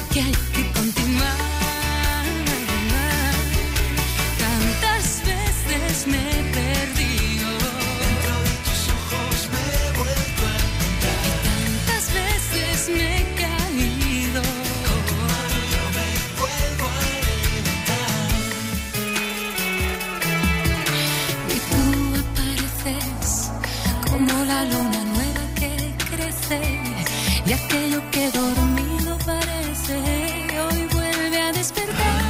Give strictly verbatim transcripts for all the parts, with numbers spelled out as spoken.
que hay que continuar. Tantas veces me he perdido, dentro de tus ojos me he vuelto a encontrar. y tantas veces me he caído. Yo me vuelvo a levantar. Y tú apareces como la luna nueva que crece, y aquello que dormido parece hoy vuelve a despertar.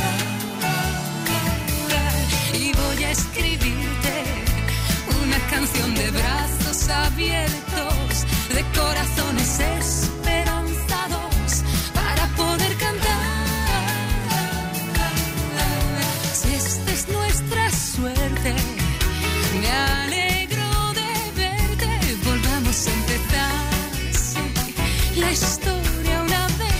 Y voy a escribirte una canción de brazos abiertos, de corazones esperanzados, para poder cantar. Si esta es nuestra suerte, me alegro de verte. Volvamos a empezar, sí, la historia una vez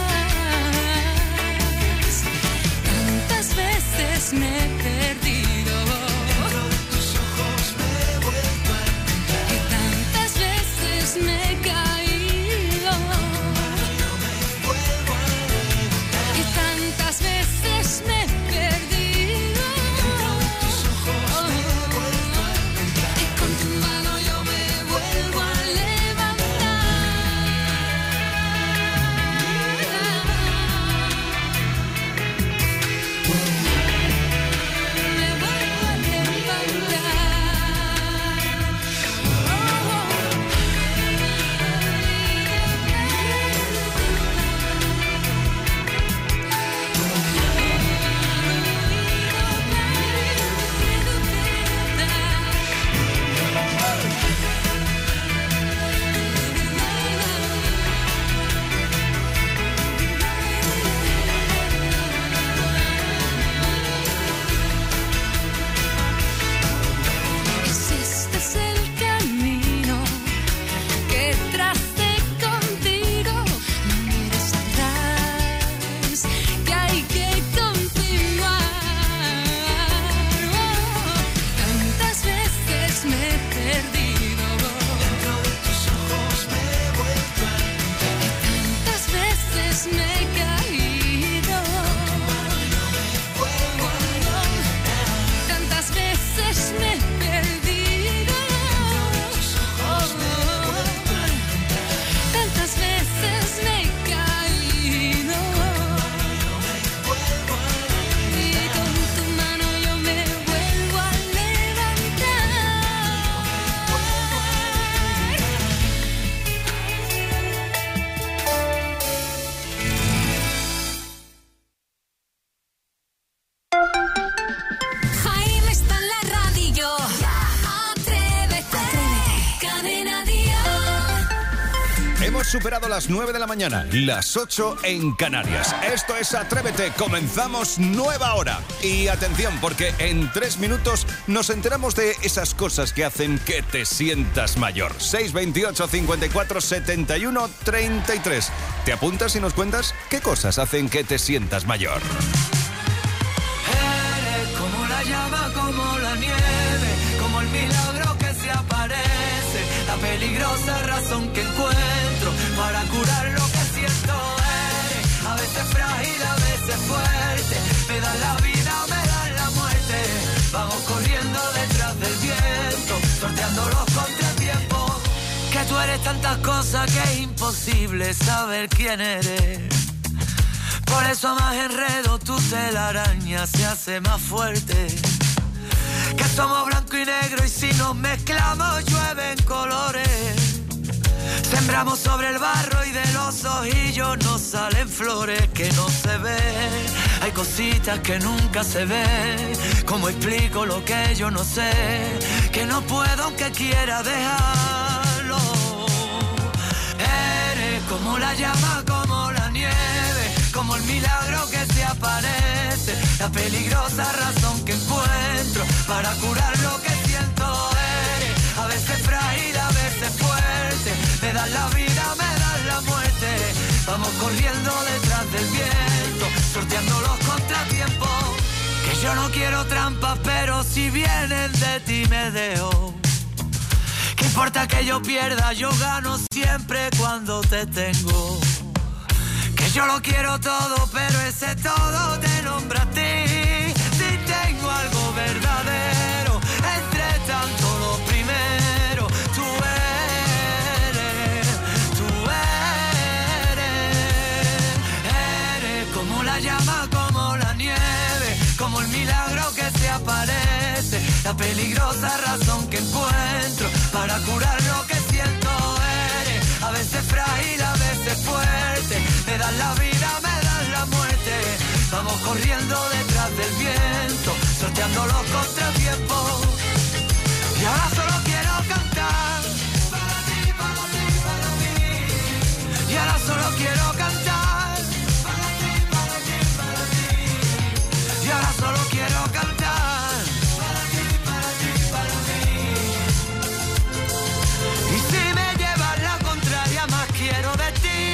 más. Tantas veces me he perdido, Dentro de tus ojos me he vuelto a encontrar. y tantas veces me he caído, Yo me vuelvo a levantar. y tantas veces me he perdido. Dentro de tus ojos me he vuelto a encontrar. Y con tu mano yo me vuelvo a levantar. Me vuelvo a levantar. Y si este es el camino que tracé contigo, no mires atrás, que hay que continuar. Oh, tantas veces me he perdido, Dentro de tus ojos me he vuelto a encontrar. y tantas veces me he caído. Vuelvo a Tantas veces me he perdido. Tantas veces me he caído. Y con tu mano yo me vuelvo a levantar. Jaime está en la radio. Atrévete. Cadena Día. Hemos superado las nueve de la mañana, las ocho en Canarias. Esto es Atrévete, comenzamos nueva hora. Y atención, porque en tres minutos nos enteramos de esas cosas que hacen que te sientas mayor. seis veintiocho, cincuenta y cuatro, setenta y uno, treinta y tres. ¿Te apuntas y nos cuentas qué cosas hacen que te sientas mayor? Eres como la llama, como la nieve, como el milagro que se aparece, la peligrosa razón que encuentro para curar lo que siento. Eres a veces frágil, a veces fuerte, me das la vida, me das la muerte. Vamos corriendo detrás del viento, sorteando los contratiempos. Que tú eres tantas cosas que es imposible saber quién eres. Por eso más enredo tu telaraña se hace más fuerte. Que somos blanco y negro y si nos mezclamos llueven colores. Sembramos sobre el barro y de los ojillos nos salen flores que no se ven. Hay cositas que nunca se ven. ¿Cómo explico lo que yo no sé? Que no puedo aunque quiera dejarlo. Eres como la llama, como la nieve, como el milagro que se aparece, la peligrosa razón que encuentro para curar lo que siento. Eres a veces frágil, a veces fuerte, me das la vida, me das la muerte. Vamos corriendo detrás del viento, sorteando los contratiempos. Que yo no quiero trampas, pero si vienen de ti me dejo. ¿Qué importa que yo pierda? Yo gano siempre cuando te tengo. Que Que yo lo quiero todo, pero ese todo te nombra a ti. Si tengo algo verdadero, entre tanto lo primero, tú eres, tú eres, eres como la llama, como la nieve, como el milagro que se aparece, la peligrosa razón que encuentro para curar lo que siento. Eres a veces frágil, a veces fuerte, me das la vida, me das la muerte. Vamos corriendo detrás del viento, sorteando los contratiempos. Y ahora solo quiero cantar para ti, para ti, para mí. Y ahora solo quiero cantar para ti, para ti, para mí. Y ahora solo quiero cantar para ti, para ti, para mí. Y si me llevas la contraria, más quiero de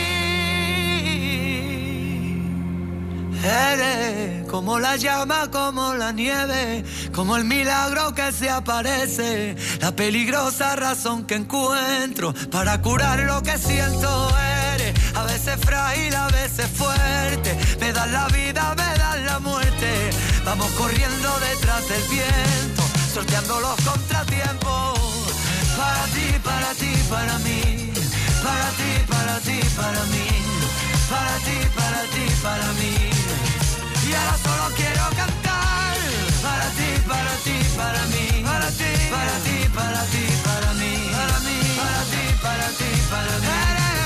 ti. Eres como la llama, como la nieve, como el milagro que se aparece, la peligrosa razón que encuentro para curar lo que siento. Eres a veces frágil, a veces fuerte, me das la vida, me das la muerte. Vamos corriendo detrás del viento, sorteando los contratiempos. Para ti, para ti, para mí, para ti, para ti, para mí, para ti, para ti, para mí. Y ahora solo quiero cantar para ti, para ti, para mí, para ti, para ti, para ti, para mí, para mí, para ti, para ti, para mí.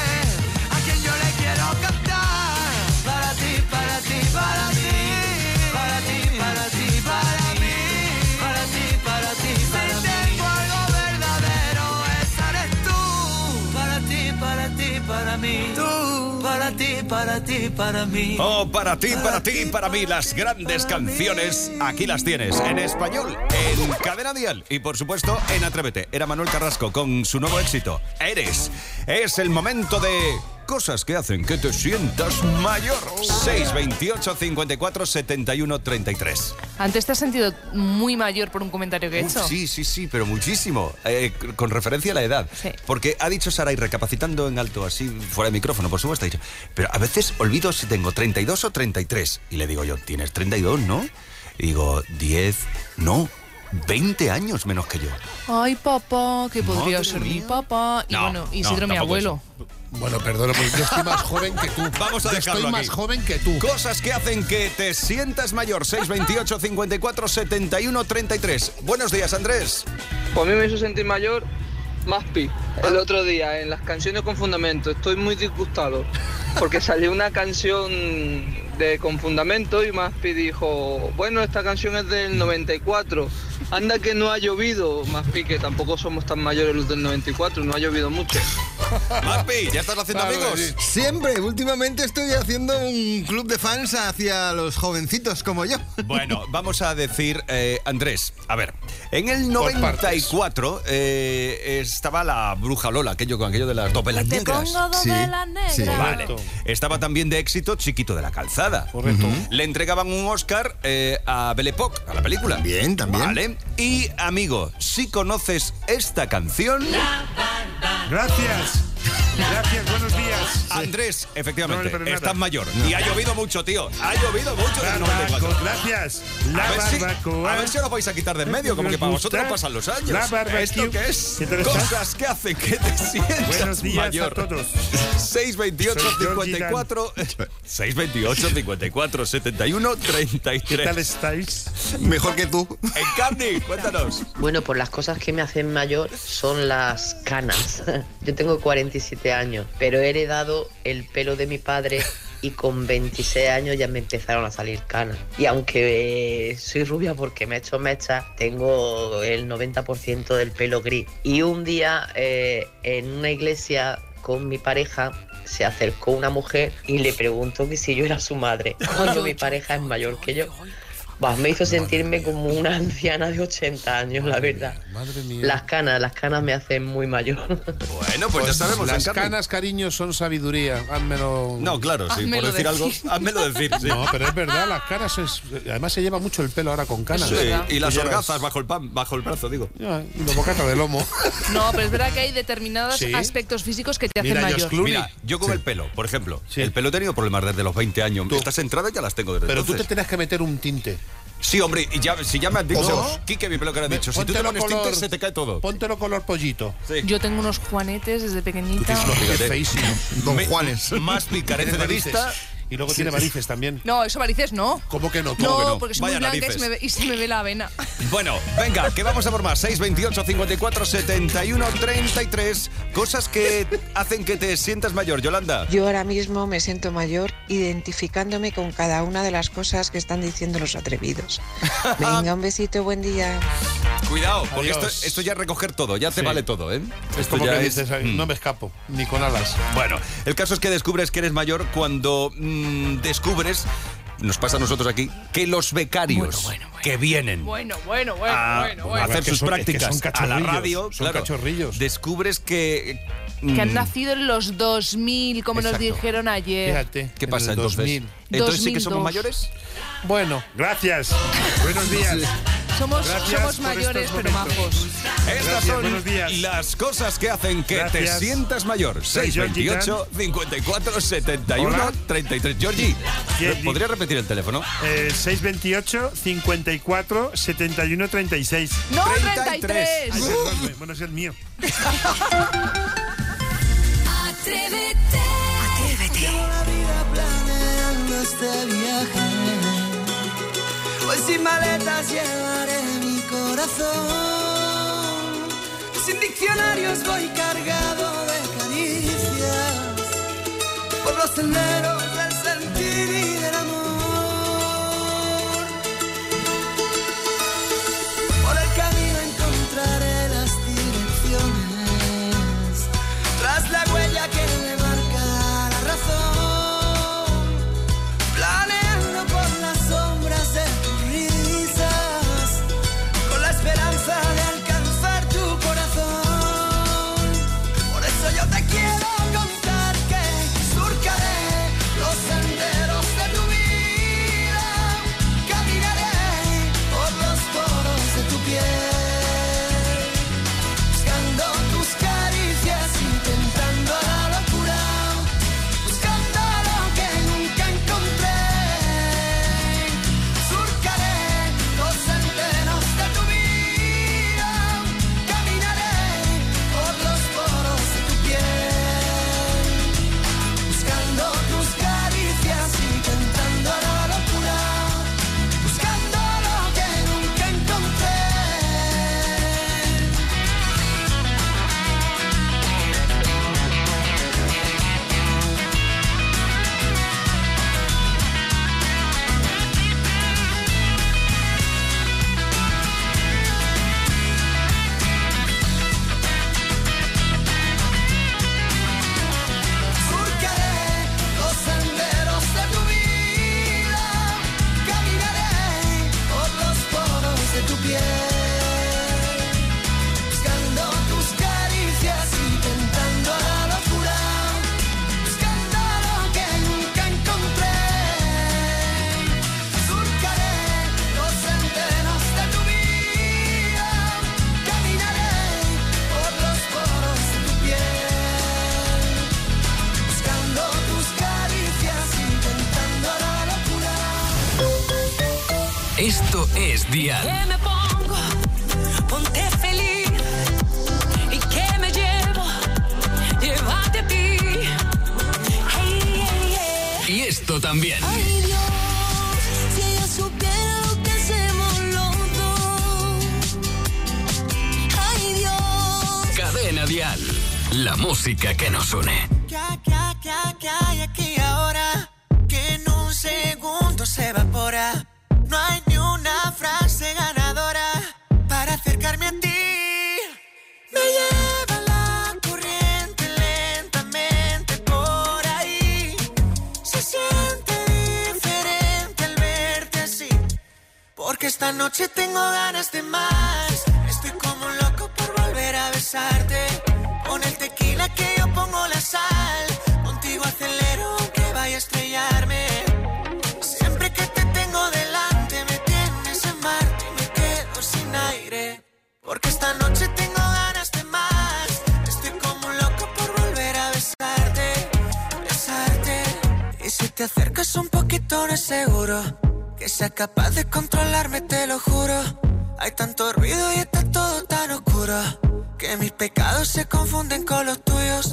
Eres a quien yo le quiero cantar para ti, para ti, para mí, para ti, para ti, para mí, para ti, para ti, para mí. Si tengo algo verdadero, esa eres tú, para ti, para ti, para mí, tú, para ti, para ti, para mí. Oh, para ti, para ti, para mí, las grandes canciones, aquí las tienes, en español, en Cadena Dial y por supuesto en Atrévete. Era Manuel Carrasco con su nuevo éxito, Eres. Es el momento de cosas que hacen que te sientas mayor. seis veintiocho, cincuenta y cuatro, setenta y uno, treinta y tres. Antes te has sentido muy mayor por un comentario que he Uf, hecho. sí, sí, sí, pero muchísimo. Eh, con referencia a la edad. Sí. Porque ha dicho Saray, recapacitando en alto, así, fuera de micrófono, por supuesto, ha dicho, pero a veces olvido si tengo treinta y dos o treinta y tres. Y le digo yo, tienes treinta y dos, ¿no? Y digo, diez, no, veinte años menos que yo. Ay, papá, que podría Madre ser mi mía. papá. Y No, bueno, no, Isidro, mi tampoco abuelo. Bueno, perdona, porque yo estoy más joven que tú. Vamos a Yo dejarlo Estoy aquí. más joven que tú. Cosas que hacen que te sientas mayor. seis veintiocho, cincuenta y cuatro, setenta y uno, treinta y tres. Buenos días, Andrés. Pues a mí me hizo sentir mayor Maspi el otro día en las canciones con fundamento. Estoy muy disgustado porque salió una canción de con fundamento y Maspi dijo, bueno, esta canción es del noventa y cuatro. Anda que no ha llovido, Maspi, que tampoco somos tan mayores los del noventa y cuatro, no ha llovido mucho. Maspi, ¿ya estás haciendo Vale, amigos? sí. Siempre, últimamente estoy haciendo un club de fans hacia los jovencitos como yo. Bueno, vamos a decir, eh, Andrés, a ver, en el noventa y cuatro eh, estaba la bruja Lola, aquello con aquello de las dovelas Te negras. pongo dos Sí, velas negras. sí. Vale. Estaba también de éxito Chiquito de la Calzada. Correcto. Le entregaban un Oscar eh, a Belle Époque, a la película. También, también. Vale. Y, amigo, si conoces esta canción... Gracias. Gracias, buenos días. Andrés, efectivamente, No, pero nada. estás mayor. Y ha llovido mucho, tío. Ha llovido mucho en el noventa y cuatro. Barbacoa, gracias. La A ver, si, barbacoa. a ver si os lo vais a quitar de en medio, como que para Nos vosotros gusta pasan los años. la barbecue. ¿Esto qué es? ¿Qué tal Cosas estás? que hacen que te sientas Buenos días mayor. a todos. seis veintiocho, Soy Georgie cincuenta y cuatro seis veintiocho, cincuenta y cuatro, setenta y uno, treinta y ¿Qué tal tres. estáis? Mejor que tú. En Carni, cuéntanos. Bueno, pues las cosas que me hacen mayor son las canas. Yo tengo cuarenta y siete años, pero he heredado el pelo de mi padre y con veintiséis años ya me empezaron a salir canas. Y aunque eh, soy rubia porque me he hecho mecha, tengo el noventa por ciento del pelo gris. Y un día eh, en una iglesia con mi pareja se acercó una mujer y le preguntó que si yo era su madre, cuando mi pareja es mayor que yo. Bah, me hizo sentirme como una anciana de ochenta años, la verdad. Madre mía. Las canas, las canas me hacen muy mayor. Bueno, pues, pues ya sabemos. Las Encarni. canas, cariño, son sabiduría. Házmelo... No, claro, sí, Házmelo por decir, decir. algo, házmelo decir. Sí. No, pero es verdad, las canas es... Además se lleva mucho el pelo ahora con canas. Sí, y las Tú llevas- orgazas bajo el, pan, bajo el brazo, digo. Ya, y los bocatas de lomo. No, pero es verdad que hay determinados Sí. aspectos físicos que te Mira, hacen George mayor. Clooney. Mira, yo con Sí. el pelo, por ejemplo. Sí. El pelo he tenido problemas desde los veinte años. Tú. Estas entradas ya las tengo desde Pero tú te entonces. tienes que meter un tinte. Sí, hombre, y ya, si ya me has dicho, ¿Cómo? Quique, mi pelo que le has dicho, si tú te Póntelo pones color- tinte, se te cae todo. Póntelo color pollito. Sí. Yo tengo unos juanetes desde pequeñita. Tienes unos Fíjate. feísimos. Don Me- Juanes. Más picarece de Varices. vista. Y luego tiene varices también. No, eso varices no. ¿Cómo que no? ¿Cómo No, que no? porque soy Vaya muy blanca y narices. se, me ve, y se me ve la avena. Bueno, venga, que vamos a por más. seis veintiocho, cincuenta y cuatro, setenta y uno, treinta y tres. Cosas que hacen que te sientas mayor, Yolanda. Yo ahora mismo me siento mayor identificándome con cada una de las cosas que están diciendo los atrevidos. Venga, un besito, buen día. Cuidado, porque esto, Adiós. esto ya es recoger todo, ya te Sí. vale todo, ¿eh? Es Esto como ya que es- dices, mm. no me escapo, ni con alas. Bueno, el caso es que descubres que eres mayor cuando mm, descubres, nos pasa a nosotros aquí, que los becarios Bueno, bueno, bueno. que vienen Bueno, bueno, bueno, a, bueno, a bueno. hacer Es que sus son- es que prácticas son a la cachorrillos, radio, son claro, cachorrillos. descubres que... Que han mm, nacido en los dos mil, como nos Exacto. dijeron ayer. Fíjate. ¿Qué en pasa el entonces? dos mil. Entonces sí que somos dos mil dos. mayores. Bueno, Gracias. Buenos días. Somos, Gracias somos por mayores, estos pero momentos. majos. Estas Gracias, son buenos días. las cosas que hacen que Gracias. te sientas mayor. seis veintiocho, cincuenta y cuatro, setenta y uno, Hola. treinta y tres. Georgie, ¿Quién? ¿podría repetir el teléfono? Eh, seis veintiocho, cincuenta y cuatro, setenta y uno, treinta y seis. No, treinta treinta y y tres. tres. Ay, perdón, bueno, es el mío. Atrévete. Atrévete. La vida planeando este viaje. Hoy sin maletas llevaré mi corazón. Sin diccionarios voy cargado de caricias. Por los senderos del sentir y del amor. Por el camino encontraré las direcciones. Tras la huella que me marca la razón, planeando por las sombras de tus risas, con la esperanza de alcanzar tu corazón. Por eso yo te quiero contar que surcaré los senderos de tu vida, caminaré por los poros de tu piel, buscando tus caricias, intentando la locura, buscando lo que nunca encontré. Surcaré los senderos de tu vida, caminaré por los poros de tu piel, buscando tus caricias, intentando la locura, buscando lo que nunca encontré. Surcaré los senderos de tu vida, caminaré por los poros de tu piel, buscando tus caricias, intentando la locura, buscando lo que nunca encontré. Surcaré los senderos de tu vida, caminaré por los poros de tu piel, buscando tus caricias, intentando la locura. Esto es Dial. Que me pongo, ponte feliz. Y que me llevo, llévate a ti. Hey, hey, hey. Y esto también. Ay, Dios, si ella supiera lo que hacemos los dos. Ay, Dios. Cadena Dial. La música que nos une. ¿Qué, qué, qué, qué hay aquí ahora? Que en un segundo se evapora. No hay ni una frase ganadora para acercarme a ti. Me lleva la corriente lentamente por ahí. Se siente diferente al verte así. esta noche tengo ganas de más. Estoy como un loco por volver a besarte. Pon el tequila que yo pongo la sal. Contigo acelero aunque vaya a estrellarme. Siempre que te tengo delante me tienes en Marte y me quedo sin aire. Porque esta noche tengo ganas de más. Estoy como un loco por volver a besarte, besarte. Y si te acercas un poquito no es seguro que sea capaz de controlarme, te lo juro. Hay tanto ruido y está todo tan oscuro que mis pecados se confunden con los tuyos.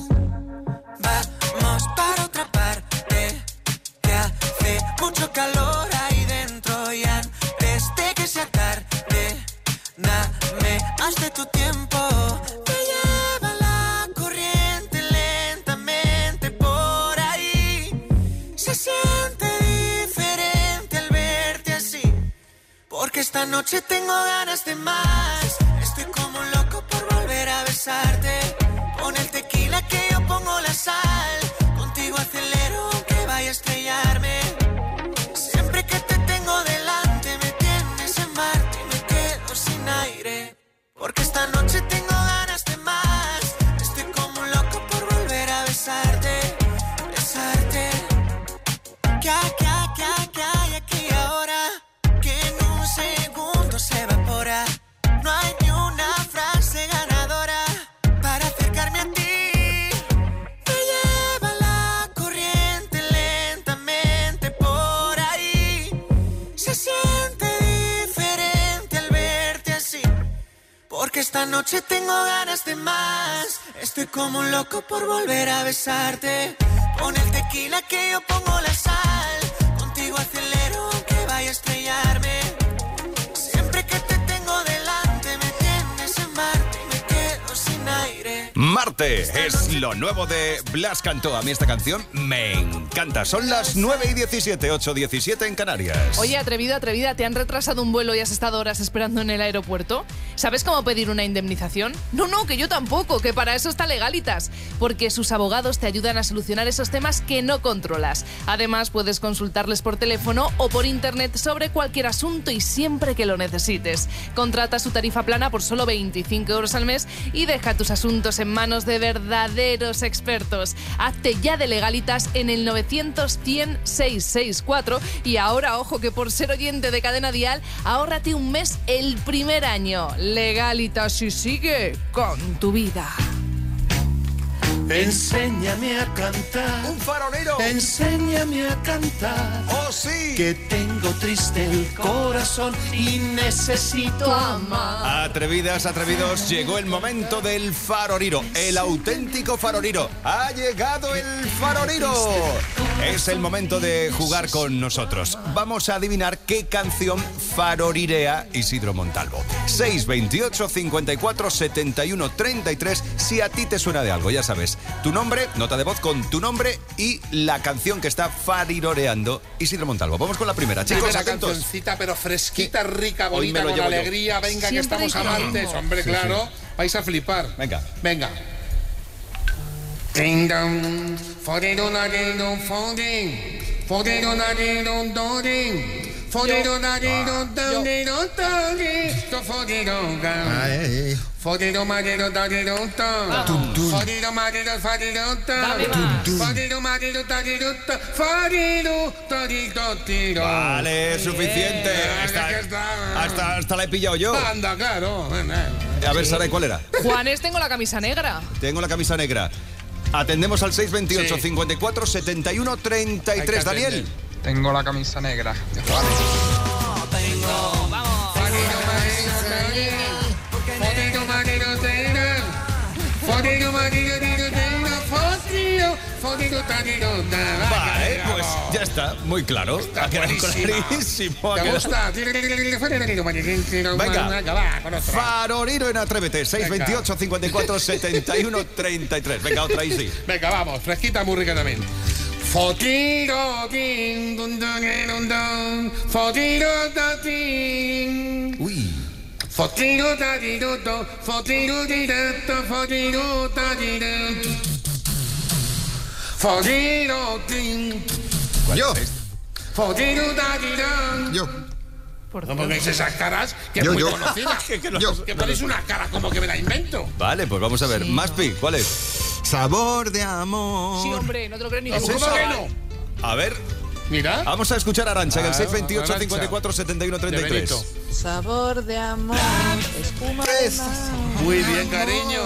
Vamos para otra parte, que hace mucho calor ahí dentro. Y antes de que sea tarde, dame más de tu tiempo. Me lleva la corriente lentamente por ahí. Se siente diferente al verte así. Porque esta noche tengo ganas de más. Estoy como un loco por volver a besarte. Pon el tequila que yo pongo la sal. Contigo acelero aunque vaya a estrellarme. Siempre que te tengo delante me tienes en Marte y me quedo sin aire. Porque esta noche tengo ganas de más. Estoy como un loco por volver a besarte, besarte. Que, que, que, que hay aquí ahora que en un segundo se evapora. No hay ni una frase ganadora para acercarme a ti. Me lleva la corriente lentamente por ahí. Se siente diferente al verte así. Porque esta noche tengo ganas de más. Estoy como un loco por volver a besarte. Pon el tequila que yo pongo la sal. Contigo acelero aunque vaya a estrellarme. Siempre que te tengo delante me tienes en Marte y me quedo sin aire. Marte es lo nuevo de Blas Cantó. A mí esta canción me encanta. Son las nueve y diecisiete, ocho y diecisiete en Canarias. Oye, atrevido, atrevida, ¿te han retrasado un vuelo y has estado horas esperando en el aeropuerto? ¿Sabes cómo pedir una indemnización? No, no, que yo tampoco, que para eso está Legalitas. Porque sus abogados te ayudan a solucionar esos temas que no controlas. Además, puedes consultarles por teléfono o por internet sobre cualquier asunto y siempre que lo necesites. Contrata su tarifa plana por solo veinticinco euros al mes y deja tus asuntos en manos de verdaderos expertos. Hazte ya de Legalitas en el novecientos cien seiscientos sesenta y cuatro y ahora, ojo, que por ser oyente de Cadena Dial, ahórrate un mes el primer año. Legalitas y sigue con tu vida. Enséñame a cantar. ¡Un farolero! Enséñame a cantar. ¡Oh, sí! Que tengo triste el corazón y necesito amar. Atrevidas, atrevidos, llegó el momento del faroriro. El auténtico faroriro. ¡Ha llegado el faroriro! Es el momento de jugar con nosotros. Vamos a adivinar qué canción farorirea Isidro Montalvo. seis veintiocho, cincuenta y cuatro, setenta y uno, treinta y tres. Si a ti te suena de algo, ya sabes. Tu nombre, nota de voz con tu nombre y la canción que está fariroreando Isidro Montalvo. Vamos con la primera, chicos, Primera atentos. cancioncita, pero fresquita, rica, Hoy me bonita, lo con llevo yo. alegría. Venga, Siempre que estamos hay que amantes. ritmo. Hombre, Sí, claro. sí. Vais a flipar. Venga. Venga. Ding dong, fodero nadero foding, fodero nadero doding, fodero nadero dodero doding, to fodero ga, fodero madero dadero ta, fodero madero fodero ta, fodero madero dadero ta, fodero dadero tiro. Vale, suficiente. Venga, Hasta, que está. hasta, hasta la he pillado yo. Anda, claro. A ver, Sara, ¿cuál era? Juanes, tengo la camisa negra. Tengo la camisa negra. Atendemos al seis veintiocho, Sí. cincuenta y cuatro, setenta y uno, treinta y tres. Hay que Daniel. atender. Tengo la camisa negra. Vale, pues ya está, muy claro. Ha quedado clarísimo. ha ¿Te quedado- gusta? Venga, va, con otra. Faroriro en Atrévete, seis veintiocho, cincuenta y cuatro, setenta y uno, treinta y tres. Venga, otra ahí sí. Venga, vamos, fresquita, muy rica también. Fotiro, tin, dun, dun, dun, dun. Fotiro, da, tin. Uy. Fotiro, da, di, do, do. Fotiro, di, da, do. Fotiro, da, di, da. Fotiro, tin. Yo. Fotiro, da, di, da. Yo. Por No Dios. pongáis esas caras que es Yo, muy yo. conocida. Que- que no- Yo, que ponéis una cara como que me la invento. Vale, pues vamos a ver. Sí, Maspi, ¿cuál es? Sabor de amor. Sí, hombre, no te lo creo ni ¿Cómo tú. que no? A ver, Mira. vamos a escuchar a Arantxa en el Ah, seis veintiocho, Arantxa. cincuenta y cuatro, setenta y uno, treinta y De tres. Benito. Sabor de amor, espuma de mar. Muy bien, cariño.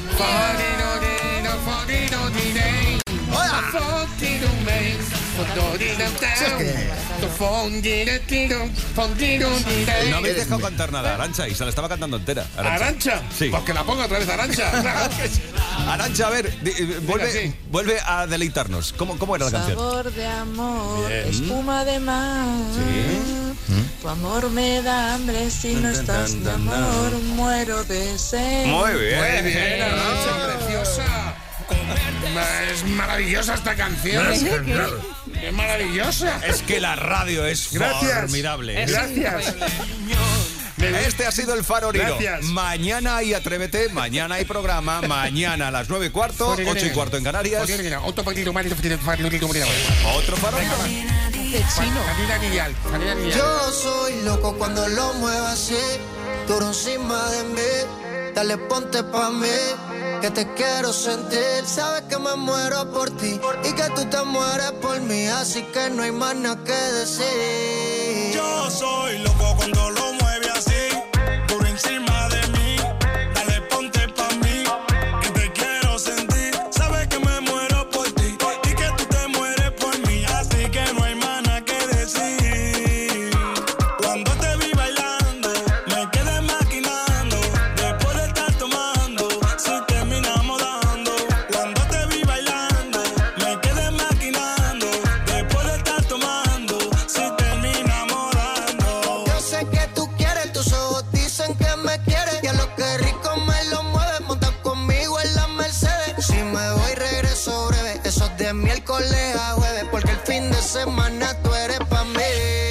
No habéis dejado cantar nada, Arantxa, y se la estaba cantando entera. ¿Arancha? Sí. Pues que la ponga otra vez, Arancha. Claro que sí. Arantxa, a ver, di- eh, vuelve, sí. vuelve a deleitarnos. ¿Cómo, cómo era la canción? Sabor de amor, Bien. espuma de mar. Tu amor me da hambre si no estás, mi amor, muero de sed. Muy bien. Muy bien, Arancha, preciosa. Es maravillosa esta canción. Es maravillosa. Es que la radio es Gracias. formidable. Es Gracias. Este ha sido el Faroriro. Gracias. Mañana hay Atrévete, mañana hay programa, mañana a las nueve y cuarto, ocho y cuarto en Canarias. Otro partido más. Otro Faroriro. De chino. Yo soy loco cuando lo muevo así, duro encima de mí. Dale, ponte pa' mí, que te quiero sentir. Sabes que me muero por ti y que tú te mueres por mí, así que no hay más nada que decir. Yo soy loco cuando lo mueve así, por encima de mí. Dale, ponte pa' mí, que te quiero sentir. Sabes que me muero por ti y que tú te mueres por mí, así que no hay más nada que decir. Cuando te vi bailando, me quedé maquinando. Después de estar tomando, si terminamos dando. Cuando te vi bailando, me quedé maquinando. Después de estar tomando, si terminamos dando. Yo sé que tú quieres, tus ojos dicen que me quieres. Y a lo que rico me lo mueves, monta conmigo en la Mercedes. Si me voy regreso breve, eso es de miércoles a jueves, porque el fin de semana tú eres pa' mí.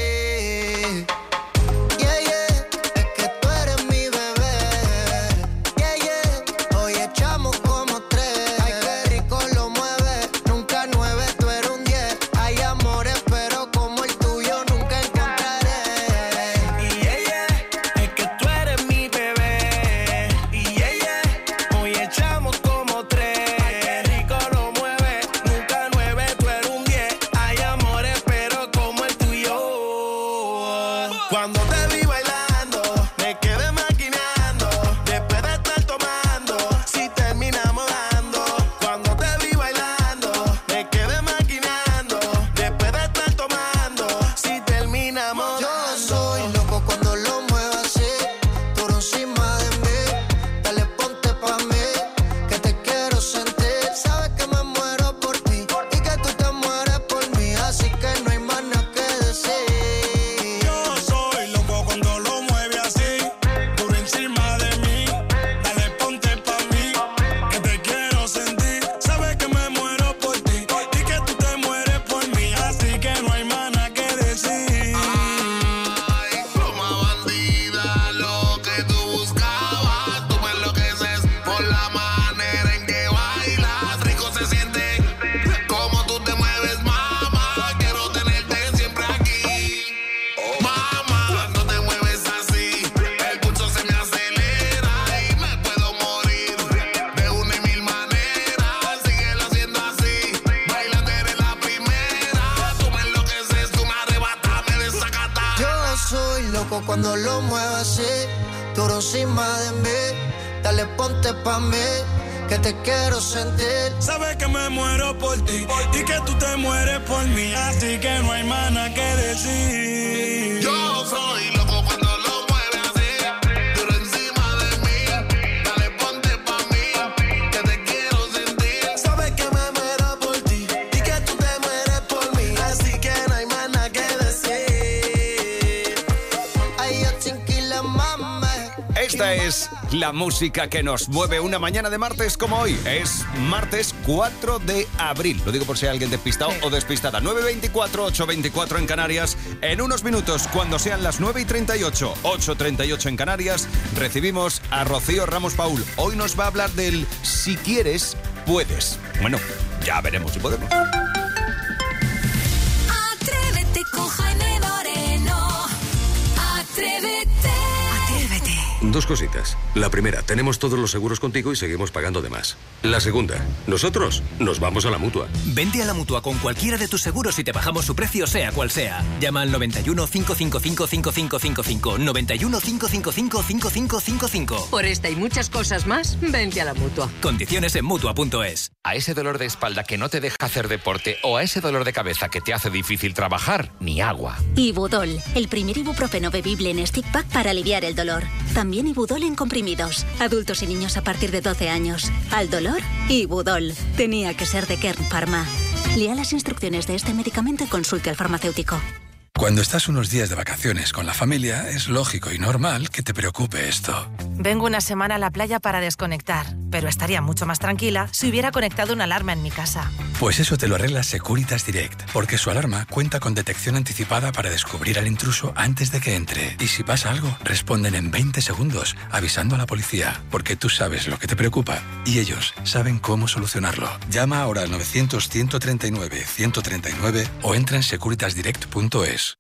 Yeah, yeah, es que tú eres mi bebé. Yeah, yeah, hoy echamos como tres. Ay, qué rico lo mueve, nunca nueve, tú eres un diez. Hay amores, pero como el tuyo nunca encontraré. Y yeah, yeah, es que tú eres mi bebé. Y yeah, yeah, hoy echamos como tres. Ay, qué rico lo mueve, nunca nueve, tú eres un diez. Hay amores, pero como el tuyo. Cuando te vi bailando, me quedé maquinando. Después de estar tomando, si terminamos dando. Cuando te vi bailando, me quedé maquinando. Después de estar tomando, si terminamos Yo dando. soy loco cuando lo muevo así, duro encima de mí. Dale, ponte pa' mí, que te quiero sentir. Sabes que me muero por ti y que tú te mueres por mí, así que no hay más nada que decir. Yo soy loco cuando lo mueve así, por encima de mí. Dale, ponte pa' mí, que te quiero sentir. Sabes que me muero por ti y que tú te mueres por mí, así que no hay más nada que decir. Ay, pluma bandida, lo que tú buscabas. Tú me enloqueces por la manera en que bailas. Rico se siente como tú te mueves, mamá. Quiero tenerte siempre aquí, mamá. Cuando te mueves así, el pulso se me acelera y me puedo morir de una y mil maneras. Síguelo haciendo así, bailando eres la primera. Tú me enloqueces, tú me arrebatas, me desacatas. Yo soy loco cuando lo muevo así, duro encima de mí. Dale, ponte pa' mí, que te quiero sentir. Sabes que me muero por ti y que tú te mueres por mí, así que no hay más nada que decir. Yo soy loco cuando lo mueve así, duro encima de mí. Dale, ponte pa' mí, que te quiero sentir. Sabes que me muero por ti y que tú te mueres por mí, así que no hay más nada que decir. Ay, yo chinquila, mame. Esta es la música que nos mueve una mañana de martes como hoy. Es martes cuatro de abril. Lo digo por si hay alguien despistado o despistada. nueve veinticuatro, ocho veinticuatro en Canarias. En unos minutos, cuando sean las nueve y treinta y ocho, ocho treinta y ocho en Canarias, recibimos a Rocío Ramos Paul. Hoy nos va a hablar del si quieres, puedes. Bueno, ya veremos si podemos. Atrévete con Jaime Moreno. Dos cositas. La primera, tenemos todos los seguros contigo y seguimos pagando de más. La segunda, nosotros nos vamos a la Mutua. Vente a la Mutua con cualquiera de tus seguros y te bajamos su precio sea cual sea. Llama al noventa y uno, cinco cinco cinco, cinco cinco cinco cinco, noventa y uno, cinco cinco cinco, cinco cinco cinco cinco. Por esta y muchas cosas más, vente a la Mutua. Condiciones en Mutua punto es. A ese dolor de espalda que no te deja hacer deporte o a ese dolor de cabeza que te hace difícil trabajar, ni agua. Ibudol, el primer ibuprofeno bebible en stick pack para aliviar el dolor. También Ibudol en comprimidos. Adultos y niños a partir de doce años. Al dolor, Ibudol. Tenía que ser de Kern Pharma. Lea las instrucciones de este medicamento y consulte al farmacéutico. Cuando estás unos días de vacaciones con la familia, es lógico y normal que te preocupe esto. Vengo una semana a la playa para desconectar, pero estaría mucho más tranquila si hubiera conectado una alarma en mi casa. Pues eso te lo arregla Securitas Direct, porque su alarma cuenta con detección anticipada para descubrir al intruso antes de que entre. Y si pasa algo, responden en veinte segundos, avisando a la policía, porque tú sabes lo que te preocupa y ellos saben cómo solucionarlo. Llama ahora al novecientos, ciento treinta y nueve, ciento treinta y nueve o entra en securitas direct punto es.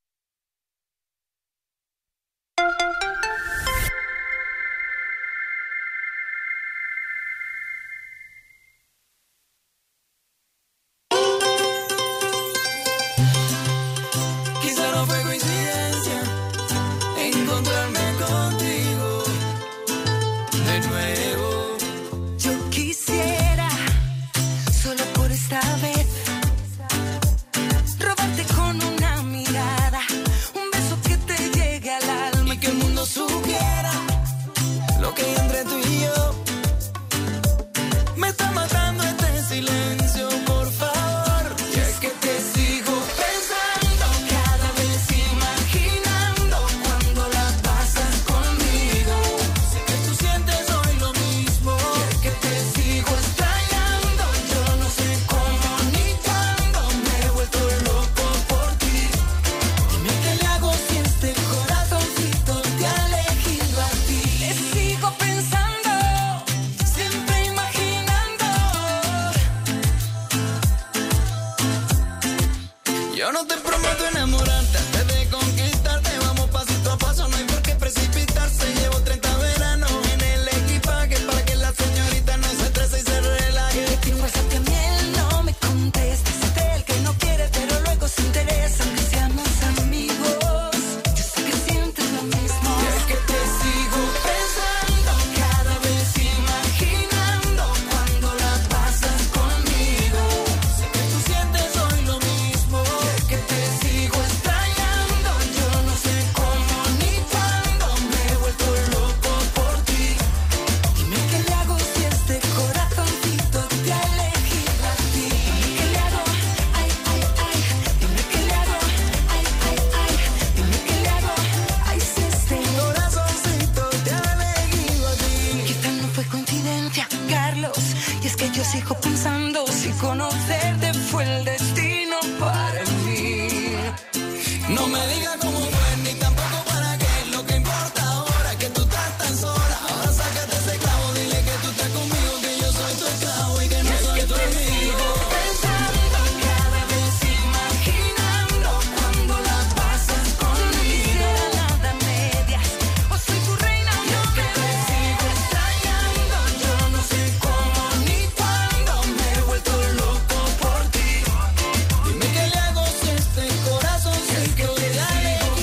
¿Qué le hago si este corazón sé que te da lejos?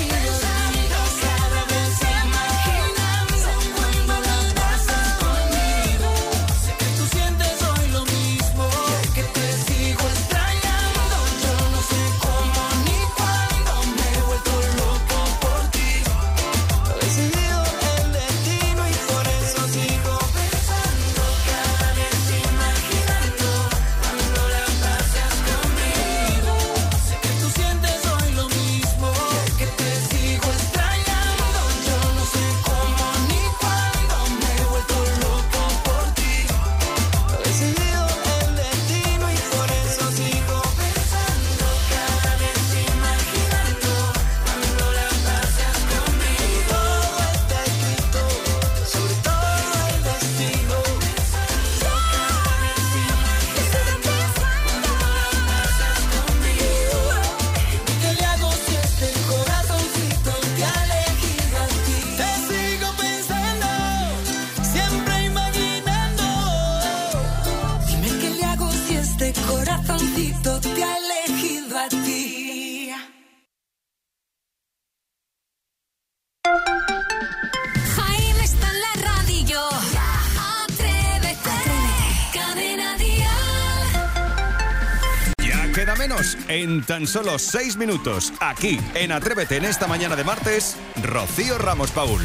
queda menos. En tan solo seis minutos, aquí en Atrévete en esta mañana de martes, Rocío Ramos Paul.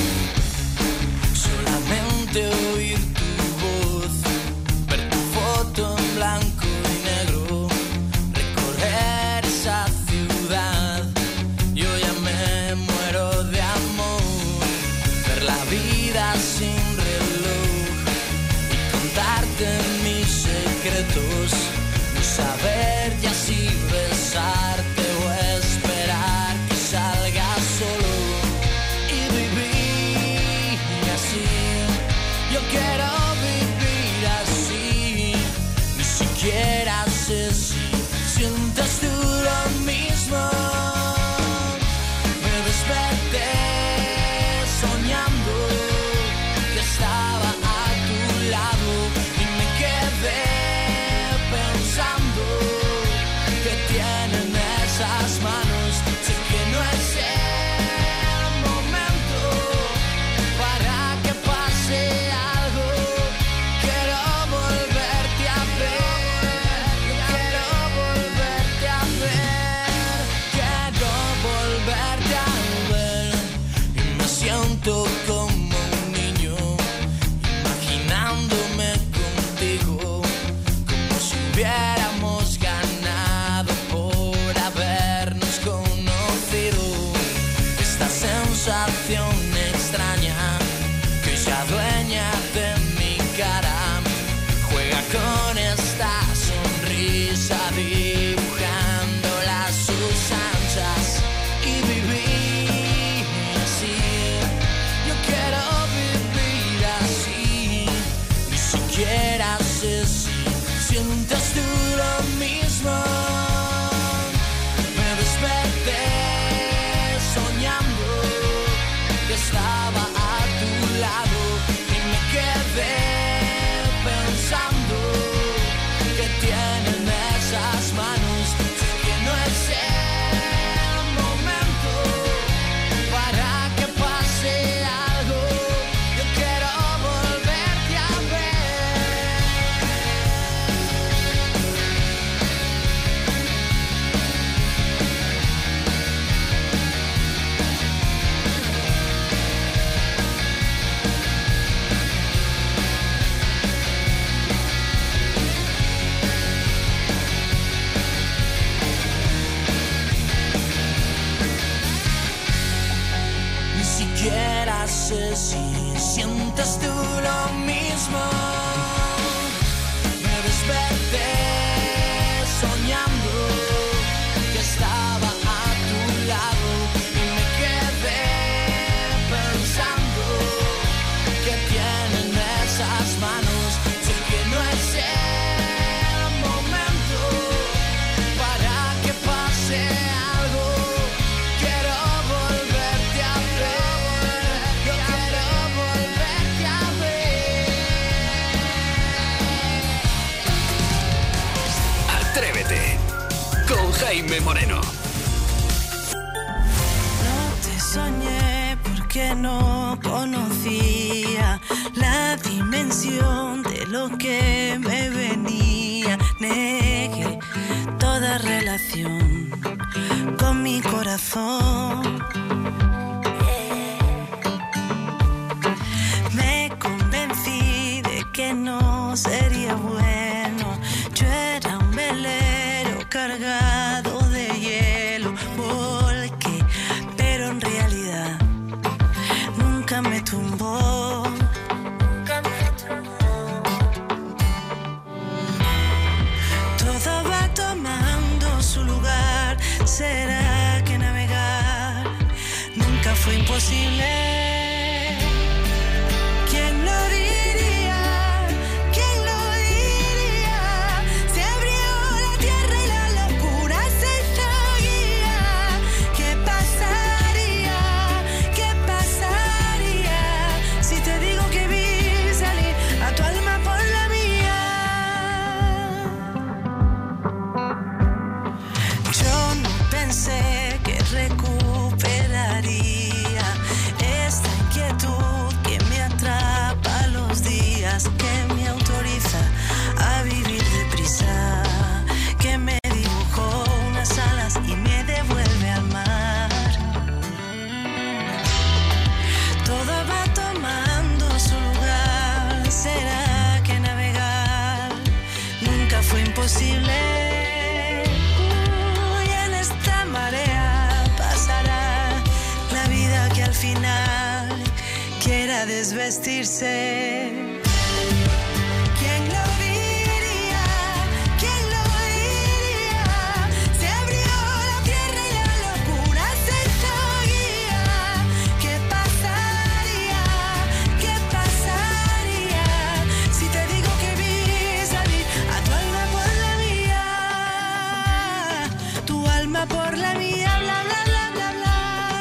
Solamente oír tu voz, ver tu foto en blanco y negro, recorrer esa ciudad, yo ya me muero de amor, ver la vida sin reloj y contarte mis secretos, no saber ya si besarte o esperar que salga solo y vivir así. Yo quiero vivir así, ni siquiera sé si sientes tú lo mismo. Me desperté soñando que estaba a tu lado y me quedé pensando que tienen esas manos. Sé que no es el momento para que pase algo. Quiero volverte a ver, quiero volverte a ver, quiero volverte a ver. Y me siento como un niño, imaginándome contigo, como si hubiéramos ganado por habernos conocido. Esta sensación extraña que ya dueña de mi cara juega con esta sonrisa, dibujando las sus anchas y vivir así. Yo quiero vivir así, ni siquiera sé si sientes tú lo mismo. Me desperté soñando que estaba a tu lado y me quedé pensando que tienen esas manos. Sé que no es el momento para que pase algo. Yo quiero volverte a Ni siquiera sé si sientes tú lo mismo. Me desperté soñando que estaba a tu lado y me quedé pensando que tienen esas manos. Sé que no es el momento para que pase algo. Quiero volverte a ver, yo quiero volverte a ver. Atrévete con Jaime Moreno. No te soñé porque no conocía la dimensión de lo que me venía. Negué toda relación con mi corazón. Me convencí de que no sería bueno. Yo era un velero cargado de hielo. Volqué, pero en realidad nunca me tumbó. Todo va tomando su lugar. ¿Será que navegar nunca fue imposible? ¿Quién lo diría? ¿Quién lo diría? Se abrió la tierra y la locura se seguía. ¿Qué pasaría? ¿Qué pasaría si te digo que vi salir a tu alma por la mía? Yo no pensé que recuperaría esta imposible. Y en esta marea pasará la vida que al final quiera desvestirse. ¿Quién lo diría? ¿Quién lo diría? Se abrió la tierra y la locura se hizo guía. ¿Qué pasaría? ¿Qué pasaría si te digo que vi salir a tu alma por la mía? Tu alma por la mía, bla, bla, bla, bla, bla.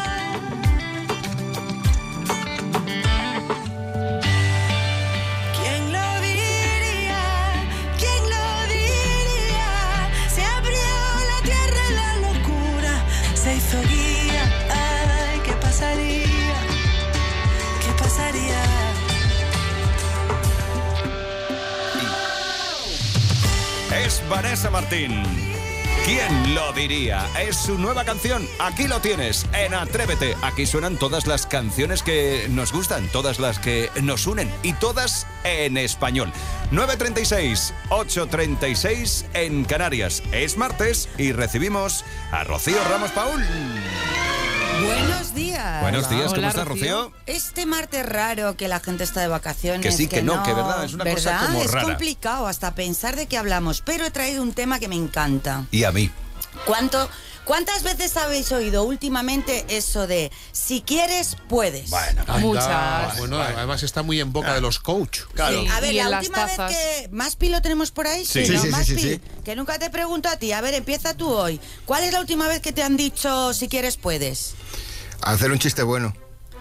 ¿Quién lo diría? ¿Quién lo diría? Se abrió la tierra y la locura se hizo guía. Ay, ¿qué pasaría? ¿Qué pasaría? Es Vanessa Martín. ¿Quién lo diría? Es su nueva canción. Aquí lo tienes, en Atrévete. Aquí suenan todas las canciones que nos gustan, todas las que nos unen y todas en español. nueve treinta y seis, ocho treinta y seis en Canarias. Es martes y recibimos a Rocío Ramos Paul. Buenos días. Buenos días, ¿cómo estás, Rocío? Este martes raro que la gente está de vacaciones. Que sí, que no, que verdad, es una cosa ¿verdad? como Es rara. complicado hasta pensar de qué hablamos, pero he traído un tema que me encanta. Y a mí. ¿Cuánto, ¿Cuántas veces habéis oído últimamente eso de si quieres, puedes? Bueno, Muchas. Bueno, además está muy en boca de los coach. Claro. Sí. A ver, Y en la las última vez tazas. que... ¿Más pi lo tenemos por ahí? Sí. Sí, ¿no? sí, Más sí, pi, sí. que nunca te pregunto a ti. A ver, empieza tú hoy. ¿Cuál es la última vez que te han dicho si quieres, puedes? Hacer un chiste bueno.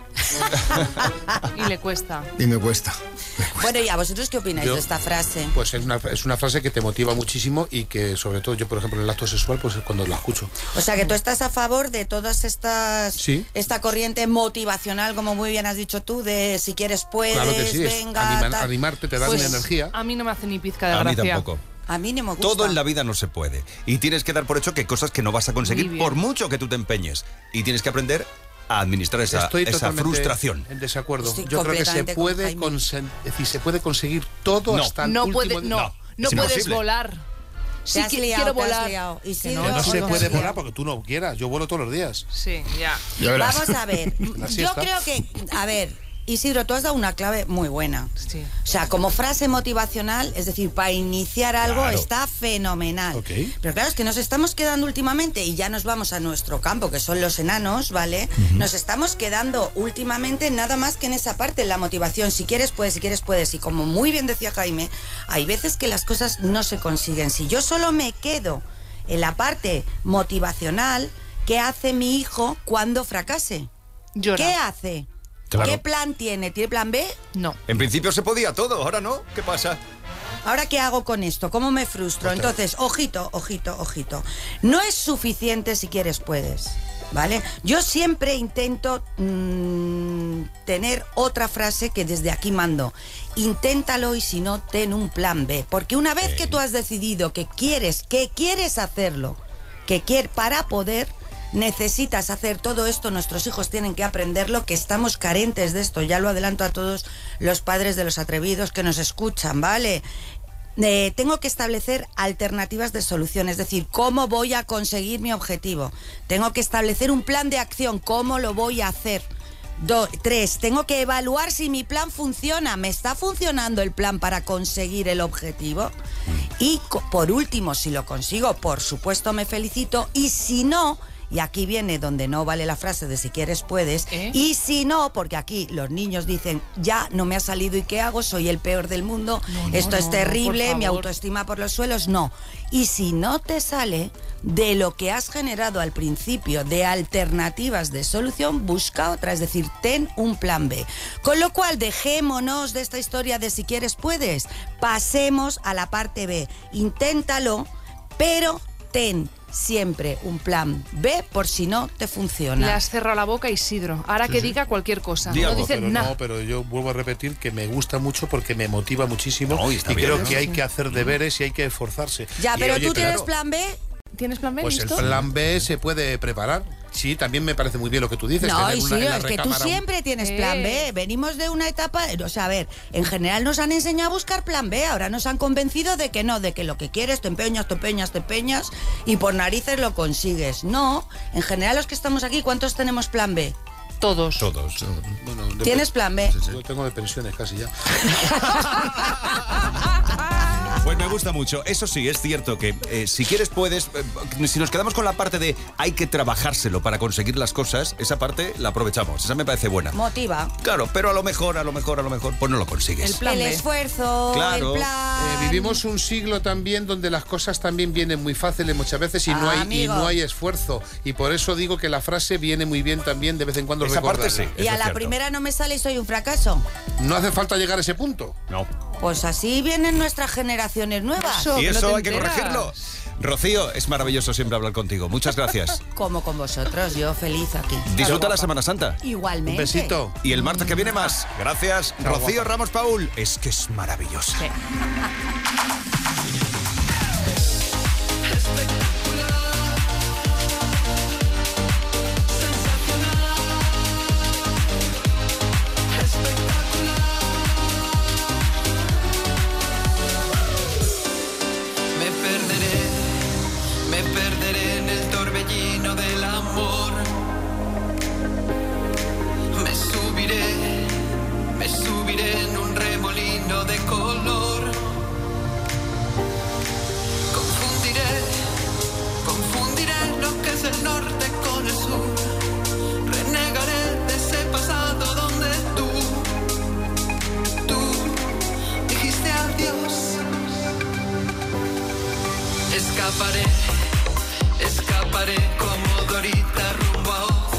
Y le cuesta. Y me cuesta. Bueno, ¿y a vosotros qué opináis Yo- de esta frase? Pues es una, es una frase que te motiva muchísimo y que sobre todo yo, por ejemplo, en el acto sexual, pues es cuando la escucho. O sea, que tú estás a favor de todas estas... Sí. Esta corriente motivacional, como muy bien has dicho tú, de si quieres, puedes, Claro que sí, es venga... anima- tal. animarte, te da Pues, una energía. a mí no me hace ni pizca de A mí gracia. tampoco. A mí no me gusta. Todo en la vida no se puede. Y tienes que dar por hecho que hay cosas que no vas a conseguir Muy bien. por mucho que tú te empeñes. Y tienes que aprender a administrar esa, Estoy esa totalmente frustración. en desacuerdo. Estoy Yo creo que se completamente con puede, Jaime. consen- es decir, se puede conseguir todo No. hasta el No, último... puede, no, no, no es puedes imposible. volar. Te Sí, has qui- liado, quiero te has volar. liado. Que Isidro, no, No se te has puede liado. volar porque tú no quieras. Yo vuelo todos los días. Sí, ya. Ya verás. Vamos a ver. La Yo siesta. creo que... A ver, Isidro, tú has dado una clave muy buena. Sí. O sea, como frase motivacional, es decir, para iniciar algo Claro. está fenomenal. Ok. Pero claro, es que nos estamos quedando últimamente, y ya nos vamos a nuestro campo, que son los enanos, ¿vale? Nos estamos quedando últimamente nada más que en esa parte, en la motivación. Si quieres, puedes, si quieres, puedes. Y como muy bien decía Jaime, hay veces que las cosas no se consiguen. Si yo solo me quedo en la parte motivacional, ¿qué hace mi hijo cuando fracase? Llora. ¿Qué hace? Claro. ¿Qué plan tiene? ¿Tiene plan B? No. En principio se podía todo, ahora no. ¿Qué pasa? ¿Ahora qué hago con esto? ¿Cómo me frustro? Entonces, ojito, ojito, ojito. No es suficiente si quieres, puedes. ¿Vale? Yo siempre intento mmm, tener otra frase que desde aquí mando. Inténtalo y si no, ten un plan B. Porque una vez que tú has decidido que quieres, que quieres hacerlo, que quieres para poder... Necesitas hacer todo esto, nuestros hijos tienen que aprenderlo, que estamos carentes de esto, ya lo adelanto a todos los padres de los atrevidos que nos escuchan, ¿vale? Eh, tengo que establecer alternativas de solución, es decir, ¿cómo voy a conseguir mi objetivo? Tengo que establecer un plan de acción, ¿cómo lo voy a hacer? Do, tres, tengo que evaluar si mi plan funciona, ¿me está funcionando el plan para conseguir el objetivo? Y co- por último, si lo consigo, por supuesto me felicito, y si no... Y aquí viene donde no vale la frase de si quieres puedes. ¿Eh? Y si no, porque aquí los niños dicen, ya no me ha salido y qué hago, soy el peor del mundo, No, no, esto es no, terrible, por mi favor. autoestima por los suelos, no. Y si no te sale de lo que has generado al principio de alternativas de solución, busca otra, es decir, ten un plan B. Con lo cual, dejémonos de esta historia de si quieres puedes, pasemos a la parte B. Inténtalo, pero ten siempre un plan B por si no te funciona. Le has cerrado la boca a Isidro. Ahora Sí, que sí. diga cualquier cosa. Di no algo, dice pero nada. no, pero yo vuelvo a repetir que me gusta mucho porque me motiva muchísimo No, y está y bien, creo ¿no? que hay Sí. que hacer deberes y hay que esforzarse. Ya, Y, pero oye, tú tienes claro, plan B. ¿Tienes plan B? Pues ¿Listo? el plan B se puede preparar. sí, también me parece muy bien lo que tú dices. No, tener y una- sí, en la es que tú recámara un- siempre tienes plan B. Venimos de una etapa, o sea, a ver, en general nos han enseñado a buscar plan B, ahora nos han convencido de que no, de que lo que quieres te empeñas, te empeñas, te empeñas y por narices lo consigues. No, en general los que estamos aquí, ¿cuántos tenemos plan B? Todos. Todos. Bueno, de- ¿Tienes plan B? Yo tengo de pensiones casi ya. Pues me gusta mucho. Eso sí, es cierto que eh, si quieres puedes... eh, si nos quedamos con la parte de hay que trabajárselo para conseguir las cosas, esa parte la aprovechamos. Esa me parece buena. Motiva. Claro, pero a lo mejor, a lo mejor, a lo mejor, pues no lo consigues. El esfuerzo, Claro. el plan... Eh, vivimos un siglo también donde las cosas también vienen muy fáciles muchas veces y no Ah, hay y amigo. no hay esfuerzo. Y por eso digo que la frase viene muy bien también de vez en cuando Esa parte recordarla. sí. Y a la primera no me sale y soy un fracaso. No hace falta llegar a ese punto. No. Pues así vienen nuestras generaciones nuevas. Y eso hay que corregirlo. Rocío, es maravilloso siempre hablar contigo. Muchas gracias. Como con vosotros, yo feliz aquí. Disfruta la Semana Santa. Igualmente. Y el martes que viene más. Gracias, Rocío Ramos Paul. Es que es maravillosa. Me perderé, me perderé en el torbellino del amor. Me subiré, me subiré en un remolino de color. Confundiré, confundiré lo que es el norte con el sur. Renegaré de ese pasado donde tú, tú dijiste adiós. Escaparé, escaparé como Dorita rumbo a Oz.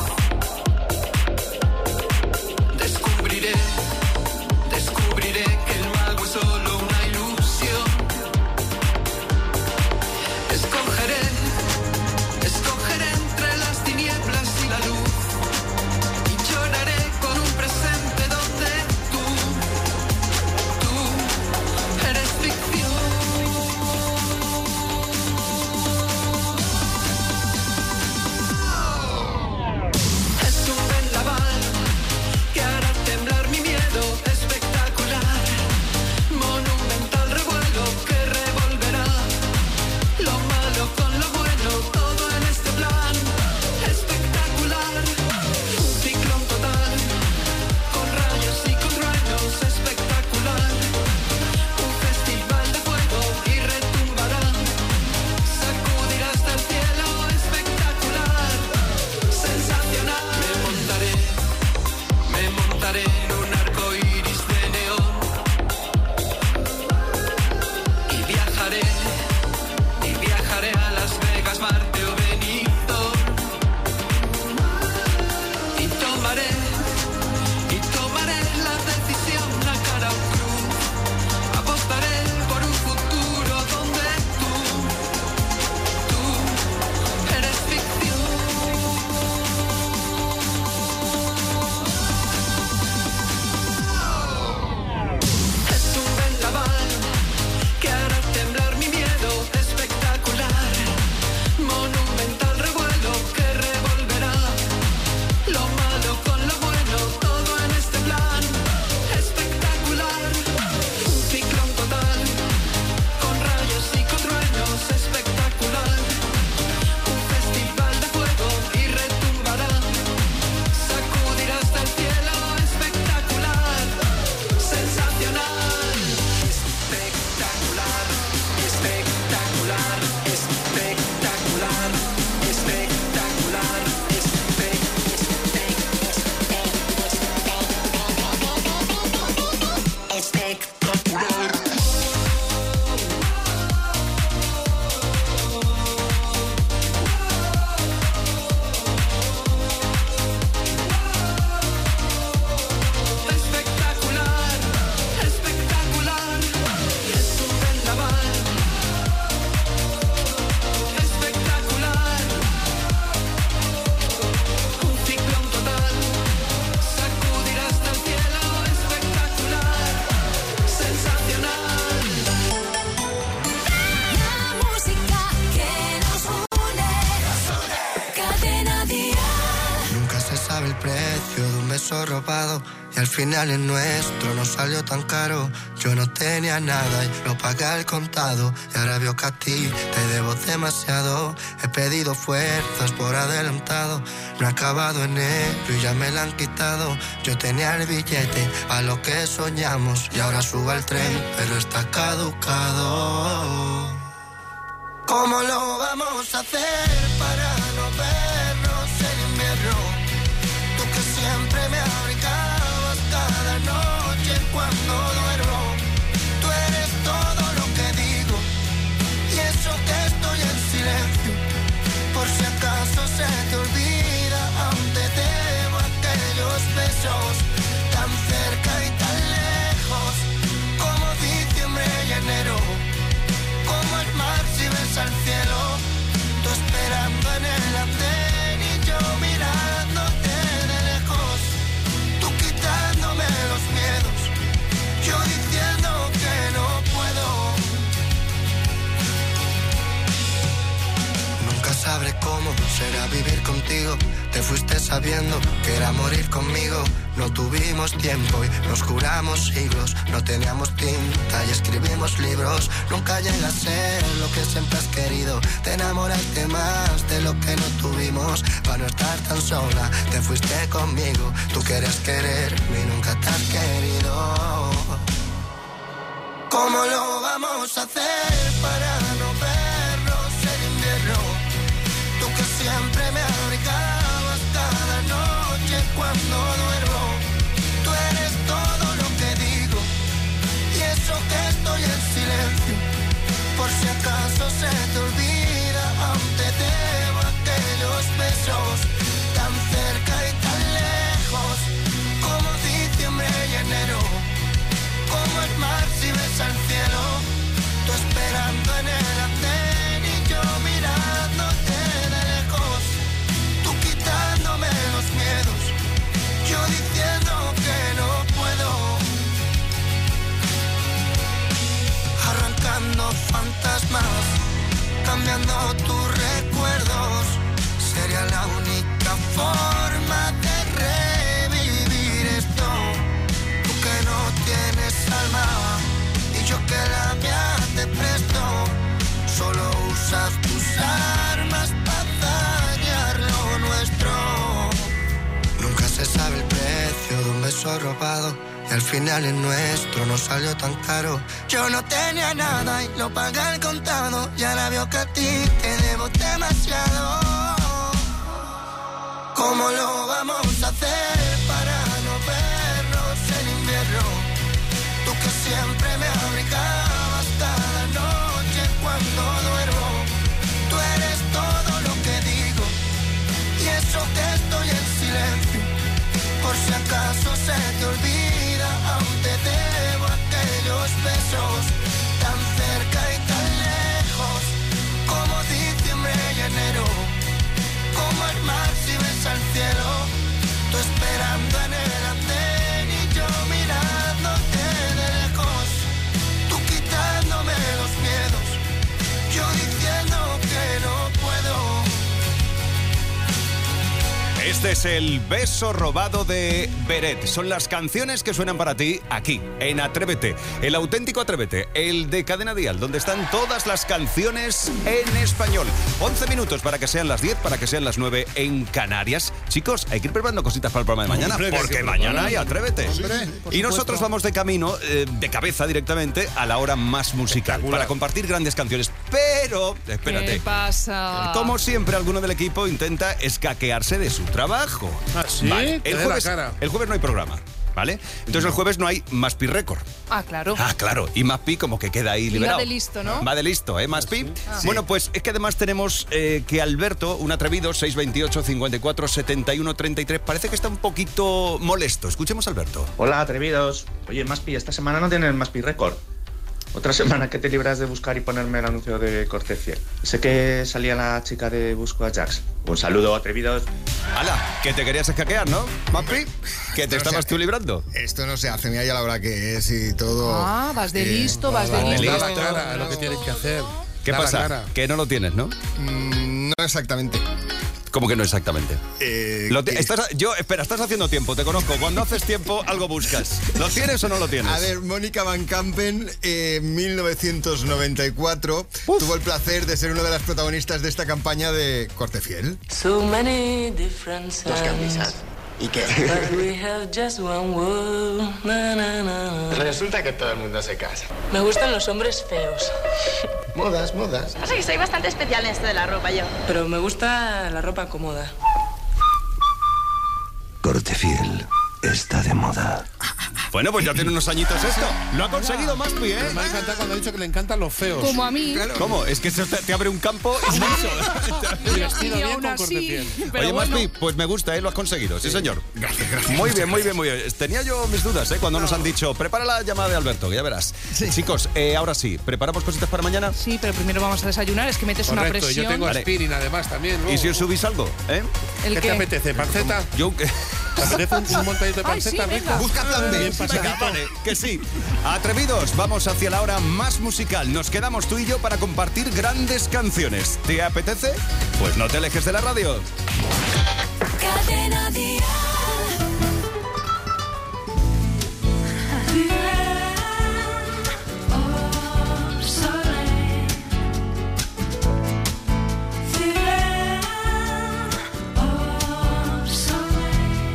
Descubriré, descubriré que el mago es solo una ilusión. Escogeré, escogeré entre las tinieblas y la luz. Y lloraré con un presente donde tú, tú eres ficción. beso robado y al final el nuestro no salió tan caro. Yo no tenía nada y lo pagué al contado y ahora veo que a ti te debo demasiado. He pedido fuerzas por adelantado, no he acabado enero y ya me la han quitado. Yo tenía el billete a lo que soñamos y ahora subo al tren pero está caducado. ¿Cómo lo vamos a hacer para no vernos en invierno? Tú que siempre me abrigabas cada noche cuando duermo. Tú eres todo lo que digo y eso que estoy en silencio. Por si acaso se te olvida, aún te debo aquellos besos tan cerca y tan lejos como diciembre y enero. Como el mar si ves al cielo, tú esperando en el andén y yo mirándote de lejos, tú quitándome los miedos, yo diciendo que no puedo. Nunca sabré cómo será vivir contigo, te fuiste sabiendo que era morir conmigo. No tuvimos tiempo y nos juramos siglos, no teníamos tinta y escribimos libros. Nunca llega a ser lo que siempre has querido, te enamoraste más de lo que no tuvimos. Para no estar tan sola, te fuiste conmigo, tú querías quererme y nunca te has querido. ¿Cómo lo vamos a hacer para no vernos en invierno? Tú que siempre me abrigabas cada noche cuando duermo. Tú eres todo lo que digo y eso que estoy en silencio. Por si acaso se te olvida, aún te debo aquellos besos tan cerca y tan lejos como diciembre y enero. Como el mar si ves al cielo, tú esperando en el andén y yo mirándote de lejos, tú quitándome los miedos, yo diciendo que no puedo. Arrancando fantasmas, cambiando tus recuerdos, sería la única forma de revivir esto. Tú que no tienes alma y yo que la mía te presto, solo usas tus armas para dañar lo nuestro. Nunca se sabe el precio de un beso robado y al final el nuestro no salió tan caro. Yo no tenía nada y lo pagué al contado y ahora veo que a ti te debo demasiado. ¿Cómo lo vamos a hacer para no vernos en invierno? Tú que siempre me abrigabas cada noche cuando duermo. Tú eres todo lo que digo y eso que estoy en silencio. Por si acaso se te olvida, aún te debo aquellos besos tan cerca y tan lejos como diciembre y enero. Como el mar si ves al cielo, tú esperando en el andén y yo mirándote de lejos, tú quitándome los miedos, yo diciendo que no puedo. Este es el beso robado de Beret. Son las canciones que suenan para ti aquí, en Atrévete. El auténtico Atrévete, el de Cadena Dial, donde están todas las canciones en español. once minutos para que sean las diez, para que sean las nueve en Canarias. Chicos, hay que ir preparando cositas para el programa de mañana, Hombre, porque que mañana hay Atrévete. Hombre, y nosotros vamos de camino, eh, de cabeza directamente, a la hora más musical, para compartir grandes canciones. Pero, espérate. ¿Qué pasa? Como siempre, alguno del equipo intenta escaquearse de su trabajo. ¿Ah, sí? Vale. Te El dé jueves, la cara. el jueves no hay programa, ¿vale? Entonces el jueves no hay Maspi Record. Ah, claro. Ah, claro. Y Maspi como que queda ahí Y liberado. va de listo, ¿no? Va de listo, ¿eh, Maspi? Ah. Bueno, pues es que además tenemos eh, que Alberto, un atrevido, seis veintiocho, cincuenta y cuatro, setenta y uno, treinta y tres, parece que está un poquito molesto. Escuchemos a Alberto. Hola, atrevidos. Oye, Maspi, esta semana no tienen Maspi Record. Otra semana que te libras de buscar y ponerme el anuncio de Corte Fiel. Sé que salía la chica de Busco a Jax. Un saludo, atrevidos. ¡Hala! Que te querías escaquear, ¿no, Maspi? Que te Esto no estabas se- tú librando. Esto no se hace, mira ya la hora que es y todo. Ah, vas de Eh, listo, vas de vamos, listo. Da la cara, es lo que tienes que hacer. ¿Qué Da la pasa? cara. Que no lo tienes, ¿no? Mm, no exactamente. ¿Cómo que no exactamente? Eh, Lo te- estás, yo, espera, estás haciendo tiempo, te conozco. Cuando haces tiempo, algo buscas. ¿Lo tienes o no lo tienes? A ver, Mónica Van Campen, eh, en mil novecientos noventa y cuatro, Uf. tuvo el placer de ser una de las protagonistas de esta campaña de Corte Fiel. So many different signs. Dos camisas. ¿Y qué? But we have just one world. Na, na, na. Resulta que todo el mundo se casa. Me gustan los hombres feos. Modas, modas. Pasa que soy bastante especial en esto de la ropa yo. Pero me gusta la ropa cómoda. Corte Fiel está de moda. Bueno, pues ya tiene unos añitos esto. Lo ha conseguido Maspi, ¿eh? Pero me ha encantado cuando ha dicho que le encantan los feos. Como a mí. Claro. ¿Cómo? Es que eso te, te abre un campo inmenso. Y vestido bien con Corte Fiel. Oye, bueno. Maspi, pues me gusta, ¿eh? Lo has conseguido. Sí, sí señor. Gracias, gracias. Muy bien, muy bien, muy bien. Tenía yo mis dudas, ¿eh? Cuando nos han dicho, prepara la llamada de Alberto, que ya verás. Sí. Chicos, eh, ahora sí, ¿preparamos cositas para mañana? Sí, pero primero vamos a desayunar. Es que metes Correcto, una presión. yo tengo Vale. aspirin además también. Luego. ¿Y si os subís algo? ¿Eh? ¿El ¿Qué qué? te apetece? ¿Panceta? Yo... ¿Te apetece un, un montadito de Ay, sí, panceta venga. rico? Busca plan B. Bien Venga, pasadito. vale, que sí. Atrevidos, vamos hacia la hora más musical. Nos quedamos tú y yo para compartir grandes canciones. ¿Te apetece? Pues no te alejes de la radio. Cadena Dial. Oh, soleil. Ciudad. Oh, soleil.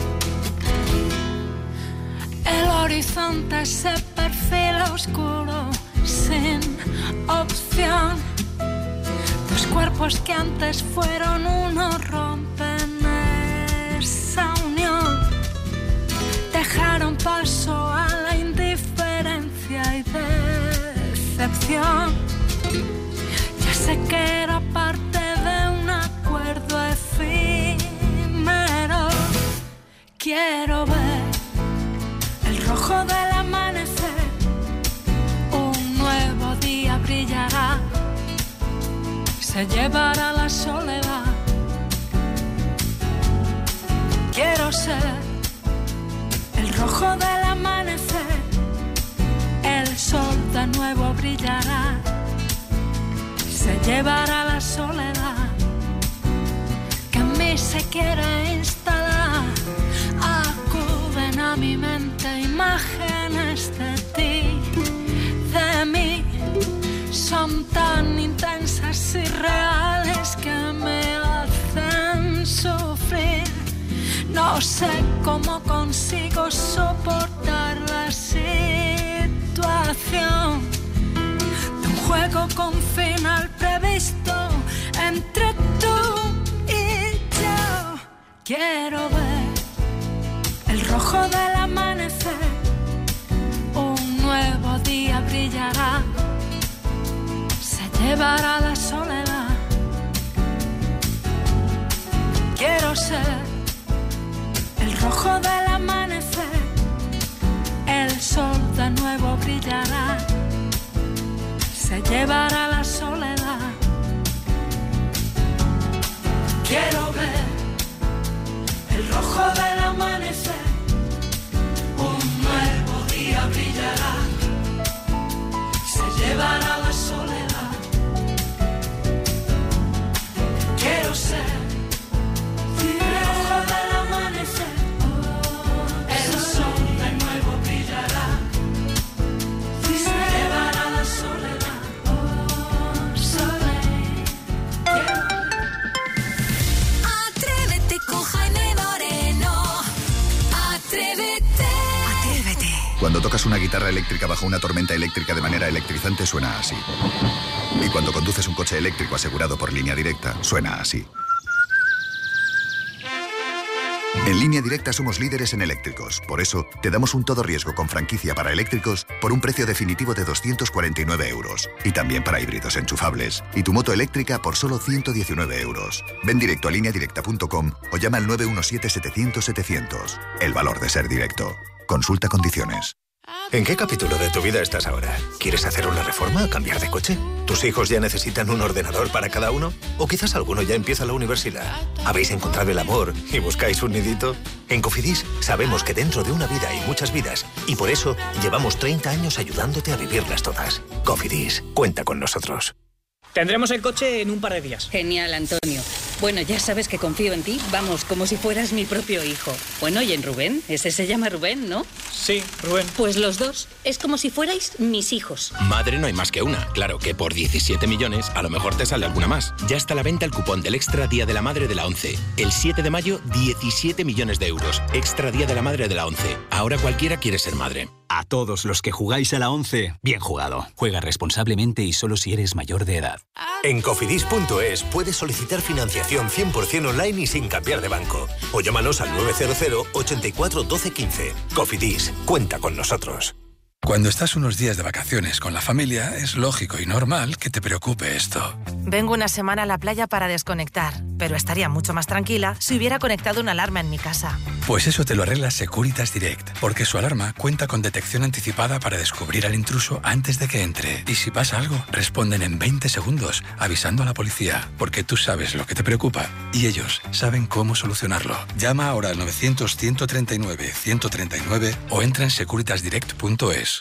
El horizonte se perfila oscuro, sin opción. Dos cuerpos que antes fueron uno rompen esa unión. Dejaron paso a la indiferencia y decepción. Ya sé que era parte de un acuerdo efímero. Quiero ver el rojo del amanecer. Un nuevo día brillará. Se llevará la soledad. Quiero ser el rojo del amanecer. El sol de nuevo brillará. Se llevará la soledad que en mí se quiere instalar. Acuden a mi mente imágenes de ti, de mí. Son tan intensas y reales que me hacen sufrir. No sé cómo consigo soportar la situación de un juego con final previsto entre tú y yo. Quiero ver el rojo del amanecer. Un nuevo día brillará. Llevará la soledad. Quiero ser el rojo del amanecer. El sol de nuevo brillará. Se llevará la soledad. Quiero ver el rojo del amanecer. Un nuevo día brillará. Se llevará la soledad. Quiero ser el rojo del amanecer. El sol de nuevo brillará. Se llevará la soledad. Oh, soleil. Atrévete con Jaime Moreno. Atrévete. Atrévete. Cuando tocas una guitarra eléctrica bajo una tormenta eléctrica de manera electrizante suena así. Y cuando conduces un coche eléctrico asegurado por Línea Directa, suena así. En Línea Directa somos líderes en eléctricos. Por eso, te damos un todo riesgo con franquicia para eléctricos por un precio definitivo de doscientos cuarenta y nueve euros. Y también para híbridos enchufables. Y tu moto eléctrica por solo ciento diecinueve euros. Ven directo a línea directa punto com o llama al nueve uno siete, setecientos, setecientos. El valor de ser directo. Consulta condiciones. ¿En qué capítulo de tu vida estás ahora? ¿Quieres hacer una reforma o cambiar de coche? ¿Tus hijos ya necesitan un ordenador para cada uno? ¿O quizás alguno ya empieza la universidad? ¿Habéis encontrado el amor y buscáis un nidito? En Cofidis sabemos que dentro de una vida hay muchas vidas y por eso llevamos treinta años ayudándote a vivirlas todas. Cofidis, cuenta con nosotros. Tendremos el coche en un par de días. Genial, Antonio. Bueno, ya sabes que confío en ti, vamos, como si fueras mi propio hijo. Bueno, y en Rubén, ese se llama Rubén, ¿no? Sí, Rubén. Pues los dos, es como si fuerais mis hijos. Madre no hay más que una. Claro que por diecisiete millones a lo mejor te sale alguna más. Ya está a la venta el cupón del Extra Día de la Madre de la ONCE. El siete de mayo, diecisiete millones de euros. Extra Día de la Madre de la ONCE. Ahora cualquiera quiere ser madre. A todos los que jugáis a la ONCE, bien jugado. Juega responsablemente y solo si eres mayor de edad. En cofidis punto es puedes solicitar financiación cien por ciento online y sin cambiar de banco. O llámanos al nueve cero cero, ochenta y cuatro, doce, quince. Cofidis, cuenta con nosotros. Cuando estás unos días de vacaciones con la familia, es lógico y normal que te preocupe esto. Vengo una semana a la playa para desconectar, pero estaría mucho más tranquila si hubiera conectado una alarma en mi casa. Pues eso te lo arregla Securitas Direct, porque su alarma cuenta con detección anticipada para descubrir al intruso antes de que entre. Y si pasa algo, responden en veinte segundos, avisando a la policía, porque tú sabes lo que te preocupa y ellos saben cómo solucionarlo. Llama ahora al novecientos, ciento treinta y nueve, ciento treinta y nueve o entra en securitas direct punto es.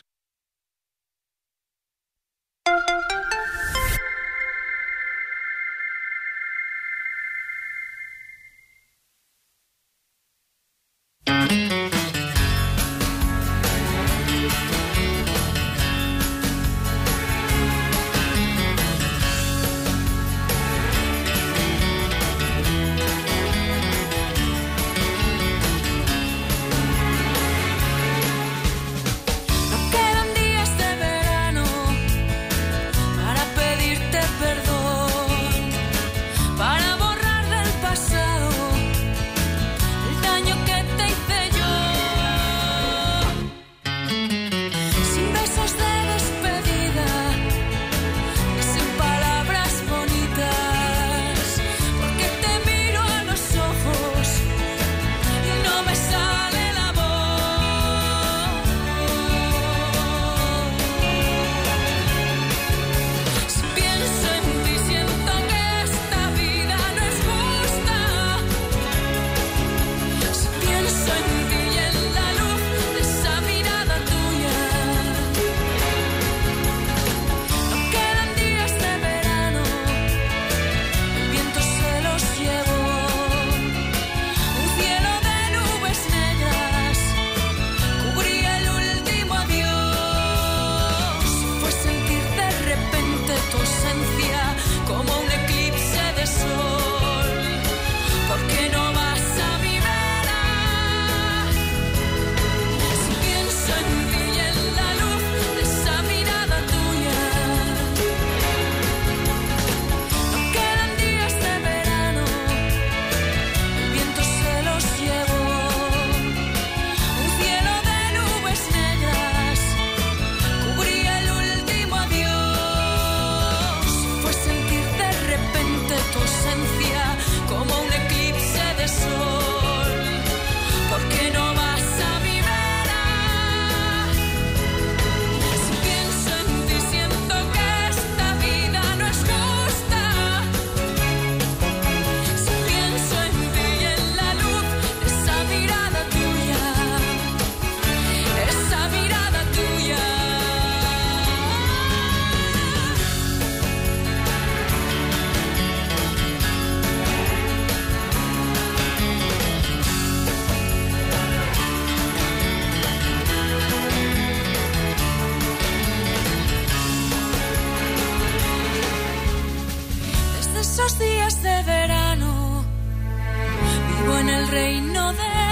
Días de verano, vivo en el reino de